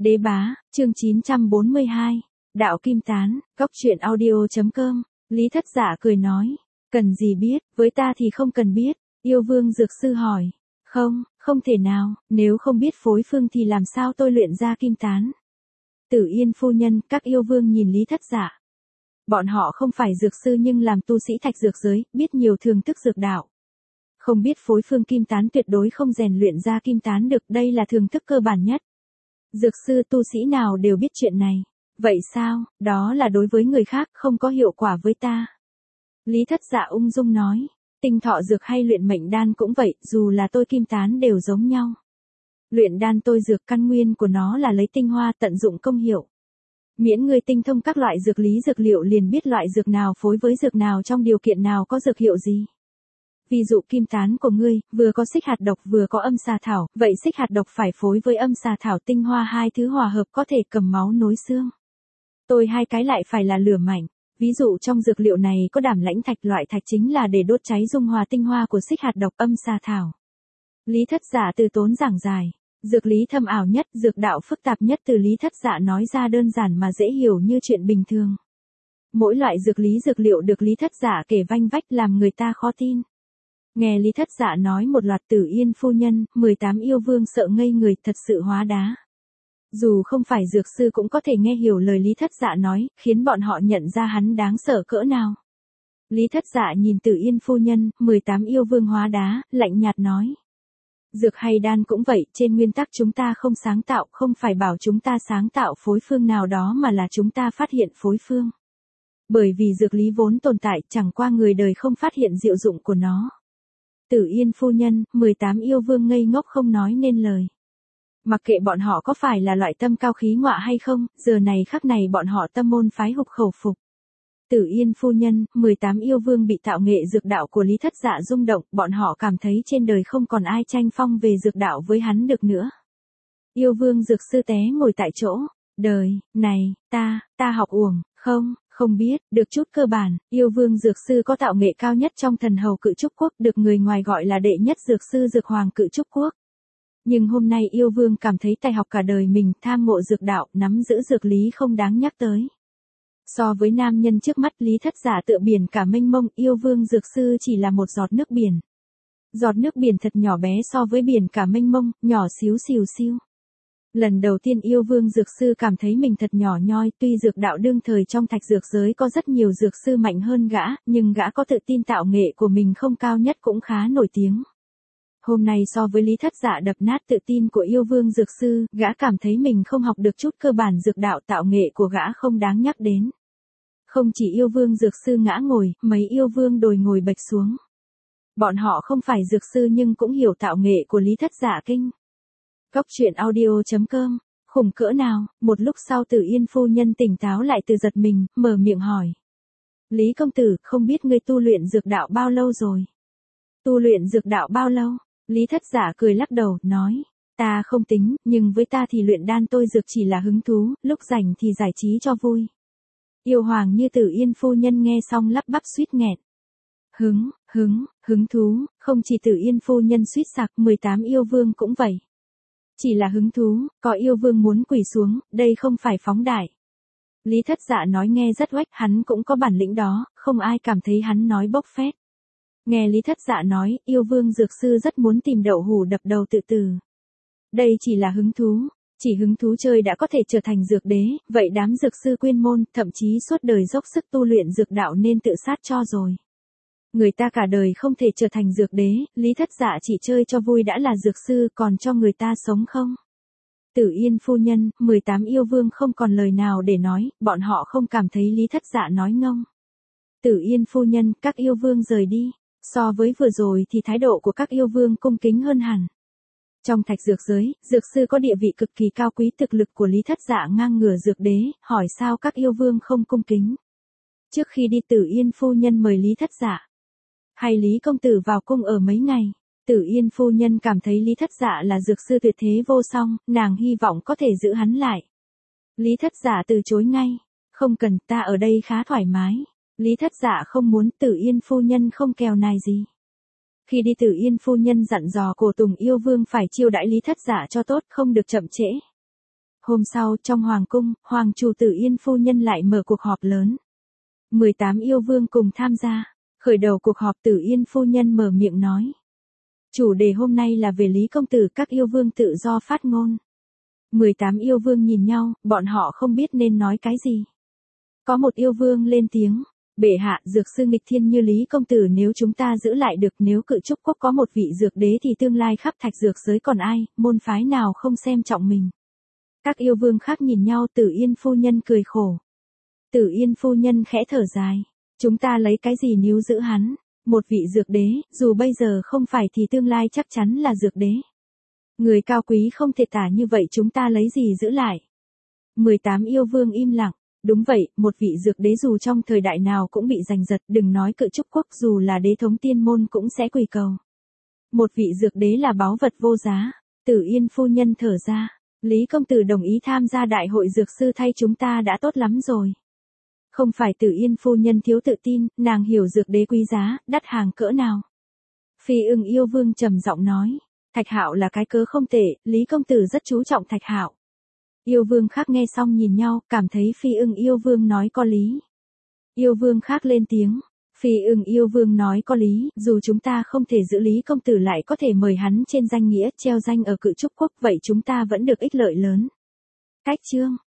Đế bá, chương 942, Đạo Kim Tán, Cóc truyện audio.com, Lý Thất Dạ cười nói, cần gì biết, với ta thì không cần biết, yêu vương dược sư hỏi, không thể nào, nếu không biết phối phương thì làm sao tôi luyện ra kim tán. Tử Yên phu nhân, các yêu vương nhìn Lý Thất Dạ. Bọn họ không phải dược sư nhưng làm tu sĩ thạch dược giới, biết nhiều thường thức dược đạo. Không biết phối phương kim tán tuyệt đối không rèn luyện ra kim tán được, đây là thường thức cơ bản nhất. Dược sư tu sĩ nào đều biết chuyện này. Vậy sao, đó là đối với người khác, không có hiệu quả với ta. Lý Thất Dạ ung dung nói, tinh thọ dược hay luyện mệnh đan cũng vậy, dù là tôi kim tán đều giống nhau. Luyện đan tôi dược căn nguyên của nó là lấy tinh hoa tận dụng công hiệu. Miễn người tinh thông các loại dược lý dược liệu liền biết loại dược nào phối với dược nào trong điều kiện nào có dược hiệu gì. Ví dụ kim tán của ngươi, vừa có xích hạt độc vừa có âm xà thảo, vậy xích hạt độc phải phối với âm xà thảo tinh hoa hai thứ hòa hợp có thể cầm máu nối xương. Tôi hai cái lại phải là lửa mạnh. Ví dụ trong dược liệu này có đảm lãnh thạch, loại thạch chính là để đốt cháy dung hòa tinh hoa của xích hạt độc âm xà thảo. Lý Thất Dạ từ tốn giảng giải. Dược lý thâm ảo nhất, dược đạo phức tạp nhất từ Lý Thất Dạ nói ra đơn giản mà dễ hiểu như chuyện bình thường. Mỗi loại dược lý dược liệu được Lý Thất Dạ kể vanh vách làm người ta khó tin. Nghe Lý Thất Dạ nói một loạt Tử Yên phu nhân, 18 yêu vương sợ ngây người, thật sự hóa đá. Dù không phải dược sư cũng có thể nghe hiểu lời Lý Thất Dạ nói, khiến bọn họ nhận ra hắn đáng sợ cỡ nào. Lý Thất Dạ nhìn Tử Yên phu nhân, 18 yêu vương hóa đá, lạnh nhạt nói. Dược hay đan cũng vậy, trên nguyên tắc chúng ta không sáng tạo, không phải bảo chúng ta sáng tạo phối phương nào đó mà là chúng ta phát hiện phối phương. Bởi vì dược lý vốn tồn tại, chẳng qua người đời không phát hiện diệu dụng của nó. Tử Yên phu nhân, 18 yêu vương ngây ngốc không nói nên lời. Mặc kệ bọn họ có phải là loại tâm cao khí ngọa hay không, giờ này khắc này bọn họ tâm môn phái hục khẩu phục. Tử Yên phu nhân, 18 yêu vương bị tạo nghệ dược đạo của Lý Thất Dạ rung động, bọn họ cảm thấy trên đời không còn ai tranh phong về dược đạo với hắn được nữa. Yêu vương dược sư té ngồi tại chỗ, đời, này, ta học uổng, không biết, được chút cơ bản, yêu vương dược sư có tạo nghệ cao nhất trong thần hầu Cự Trúc Quốc, được người ngoài gọi là đệ nhất dược sư dược hoàng Cự Trúc Quốc. Nhưng hôm nay yêu vương cảm thấy tài học cả đời mình, tham ngộ dược đạo, nắm giữ dược lý không đáng nhắc tới. So với nam nhân trước mắt Lý Thất Dạ tựa biển cả mênh mông, yêu vương dược sư chỉ là một giọt nước biển. Giọt nước biển thật nhỏ bé so với biển cả mênh mông, nhỏ xíu xìu xiu. Lần đầu tiên yêu vương dược sư cảm thấy mình thật nhỏ nhoi, tuy dược đạo đương thời trong thạch dược giới có rất nhiều dược sư mạnh hơn gã, nhưng gã có tự tin tạo nghệ của mình không cao nhất cũng khá nổi tiếng. Hôm nay so với Lý Thất Dạ đập nát tự tin của yêu vương dược sư, gã cảm thấy mình không học được chút cơ bản dược đạo, tạo nghệ của gã không đáng nhắc đến. Không chỉ yêu vương dược sư ngã ngồi, mấy yêu vương đồi ngồi bạch xuống. Bọn họ không phải dược sư nhưng cũng hiểu tạo nghệ của Lý Thất Dạ kinh. Cóc truyện audio.com, khủng cỡ nào, một lúc sau Tử Yên phu nhân tỉnh táo lại từ giật mình, mở miệng hỏi. Lý công tử, không biết ngươi tu luyện dược đạo bao lâu rồi? Tu luyện dược đạo bao lâu? Lý Thất Dạ cười lắc đầu, nói. Ta không tính, nhưng với ta thì luyện đan tôi dược chỉ là hứng thú, lúc rảnh thì giải trí cho vui. Yêu hoàng như Tử Yên phu nhân nghe xong lắp bắp suýt nghẹn. Hứng thú, không chỉ Tử Yên phu nhân suýt sặc, 18 yêu vương cũng vậy. Chỉ là hứng thú, có yêu vương muốn quỳ xuống, đây không phải phóng đại. Lý Thất Dạ nói nghe rất oách, hắn cũng có bản lĩnh đó, không ai cảm thấy hắn nói bốc phét. Nghe Lý Thất Dạ nói, yêu vương dược sư rất muốn tìm đậu hũ đập đầu tự tử. Đây chỉ là hứng thú, chỉ hứng thú chơi đã có thể trở thành dược đế, vậy đám dược sư quyên môn, thậm chí suốt đời dốc sức tu luyện dược đạo nên tự sát cho rồi. Người ta cả đời không thể trở thành dược đế, Lý Thất Dạ chỉ chơi cho vui đã là dược sư, còn cho người ta sống không? Tử Yên phu nhân, 18 yêu vương không còn lời nào để nói, bọn họ không cảm thấy Lý Thất Dạ nói ngông. Tử Yên phu nhân, các yêu vương rời đi. So với vừa rồi thì thái độ của các yêu vương cung kính hơn hẳn. Trong thạch dược giới, dược sư có địa vị cực kỳ cao quý, thực lực của Lý Thất Dạ ngang ngửa dược đế, hỏi sao các yêu vương không cung kính. Trước khi đi Tử Yên phu nhân mời Lý Thất Dạ. Hay Lý công tử vào cung ở mấy ngày. Tử Yên phu nhân cảm thấy Lý Thất Dạ là dược sư tuyệt thế vô song, nàng hy vọng có thể giữ hắn lại. Lý Thất Dạ từ chối ngay. Không cần, ta ở đây khá thoải mái. Lý Thất Dạ không muốn, Tử Yên phu nhân không kèo nài gì. Khi đi Tử Yên phu nhân dặn dò cổ tùng yêu vương phải chiêu đãi Lý Thất Dạ cho tốt, không được chậm trễ. Hôm sau, trong hoàng cung, Hoàng chủ Tử Yên phu nhân lại mở cuộc họp lớn. 18 yêu vương cùng tham gia. Khởi đầu cuộc họp Tử Yên phu nhân mở miệng nói. Chủ đề hôm nay là về Lý công tử, các yêu vương tự do phát ngôn. 18 yêu vương nhìn nhau, bọn họ không biết nên nói cái gì. Có một yêu vương lên tiếng. Bệ hạ, dược sư nghịch thiên như Lý công tử nếu chúng ta giữ lại được, nếu Cự Trúc quốc có một vị dược đế thì tương lai khắp thạch dược giới còn ai, môn phái nào không xem trọng mình. Các yêu vương khác nhìn nhau, Tử Yên phu nhân cười khổ. Tử Yên phu nhân khẽ thở dài. Chúng ta lấy cái gì níu giữ hắn? Một vị dược đế, dù bây giờ không phải thì tương lai chắc chắn là dược đế. Người cao quý không thể tả như vậy, chúng ta lấy gì giữ lại? 18 yêu vương im lặng. Đúng vậy, một vị dược đế dù trong thời đại nào cũng bị giành giật, đừng nói Cự Trúc quốc, dù là đế thống tiên môn cũng sẽ quỳ cầu. Một vị dược đế là báu vật vô giá. Tử Yên phu nhân thở ra. Lý công tử đồng ý tham gia đại hội dược sư thay chúng ta đã tốt lắm rồi. Không phải, Tử Yên phu nhân thiếu tự tin, nàng hiểu dược đế quý giá, đắt hàng cỡ nào. Phi Ưng yêu vương trầm giọng nói. Thạch Hạo là cái cớ không tệ, Lý công tử rất chú trọng Thạch Hạo. Yêu vương khác nghe xong nhìn nhau, cảm thấy Phi Ưng yêu vương nói có lý. Yêu vương khác lên tiếng. Phi Ưng yêu vương nói có lý, dù chúng ta không thể giữ Lý công tử lại có thể mời hắn trên danh nghĩa treo danh ở Cự Trúc quốc, vậy chúng ta vẫn được ích lợi lớn. Cách chương